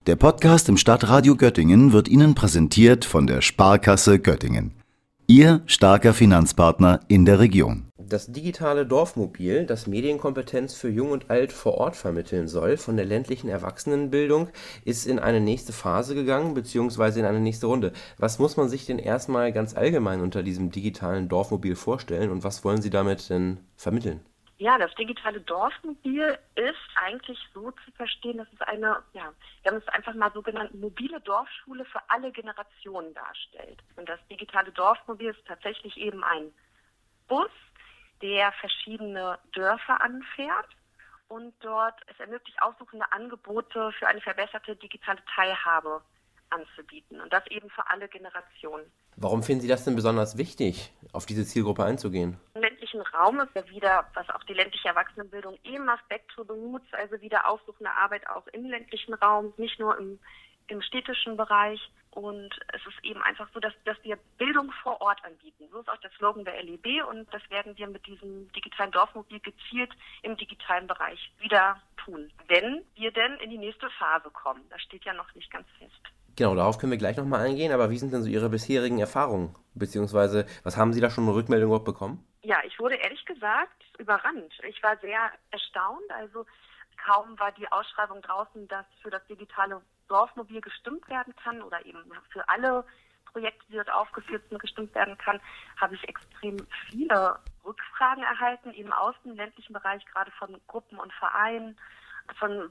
Der Podcast im Stadtradio Göttingen wird Ihnen präsentiert von der Sparkasse Göttingen. Ihr starker Finanzpartner in der Region. Das digitale Dorfmobil, das Medienkompetenz für Jung und Alt vor Ort vermitteln soll, von der ländlichen Erwachsenenbildung, ist in eine nächste Phase gegangen, beziehungsweise in eine nächste Runde. Was muss man sich denn erstmal ganz allgemein unter diesem digitalen Dorfmobil vorstellen und was wollen Sie damit denn vermitteln? Ja, das digitale Dorfmobil ist eigentlich so zu verstehen, dass es wir haben es einfach mal so genannt, mobile Dorfschule für alle Generationen darstellt. Und das digitale Dorfmobil ist tatsächlich eben ein Bus, der verschiedene Dörfer anfährt und es ermöglicht aussuchende Angebote für eine verbesserte digitale Teilhabe anzubieten. Und das eben für alle Generationen. Warum finden Sie das denn besonders wichtig, auf diese Zielgruppe einzugehen? Im ländlichen Raum ist ja wieder, was auch die ländliche Erwachsenenbildung eben Aspekte benutzt, also wieder aufsuchende Arbeit auch im ländlichen Raum, nicht nur im städtischen Bereich. Und es ist eben einfach so, dass wir Bildung vor Ort anbieten. So ist auch der Slogan der LEB und das werden wir mit diesem digitalen Dorfmobil gezielt im digitalen Bereich wieder tun. Wenn wir denn in die nächste Phase kommen. Das steht ja noch nicht ganz fest. Genau, darauf können wir gleich nochmal eingehen, aber wie sind denn so Ihre bisherigen Erfahrungen? Beziehungsweise, was haben Sie da schon eine Rückmeldung überhaupt bekommen? Ja, ich wurde ehrlich gesagt überrannt. Ich war sehr erstaunt. Also kaum war die Ausschreibung draußen, dass für das digitale Dorfmobil gestimmt werden kann oder eben für alle Projekte, die dort aufgeführt sind, gestimmt werden kann, habe ich extrem viele Rückfragen erhalten, eben aus dem ländlichen Bereich, gerade von Gruppen und Vereinen, von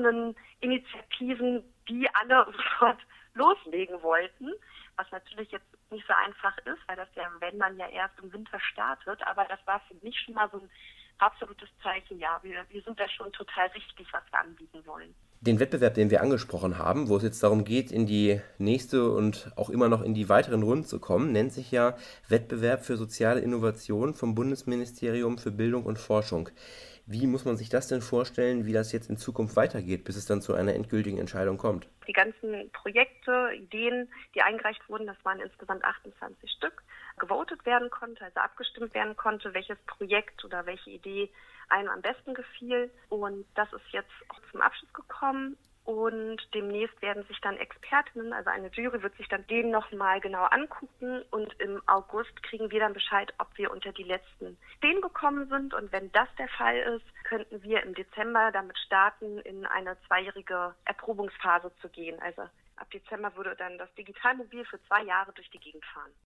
Senioreninitiativen, die alle sofort loslegen wollten, was natürlich jetzt nicht so einfach ist, weil das ja, wenn man ja erst im Winter startet, aber das war für mich schon mal so ein absolutes Zeichen, ja, wir sind da schon total richtig, was wir anbieten wollen. Den Wettbewerb, den wir angesprochen haben, wo es jetzt darum geht, in die nächste und auch immer noch in die weiteren Runden zu kommen, nennt sich ja Wettbewerb für soziale Innovation vom Bundesministerium für Bildung und Forschung. Wie muss man sich das denn vorstellen, wie das jetzt in Zukunft weitergeht, bis es dann zu einer endgültigen Entscheidung kommt? Die ganzen Projekte, Ideen, die eingereicht wurden, das waren insgesamt 28 Stück, gewotet werden konnte, also abgestimmt werden konnte, welches Projekt oder welche Idee einem am besten gefiel. Und das ist jetzt auch zum Abschluss gekommen. Und demnächst werden sich dann Expertinnen, also eine Jury wird sich dann den nochmal genau angucken und im August kriegen wir dann Bescheid, ob wir unter die letzten 10 gekommen sind. Und wenn das der Fall ist, könnten wir im Dezember damit starten, in eine 2-jährige Erprobungsphase zu gehen. Also ab Dezember würde dann das Digitalmobil für 2 Jahre durch die Gegend fahren.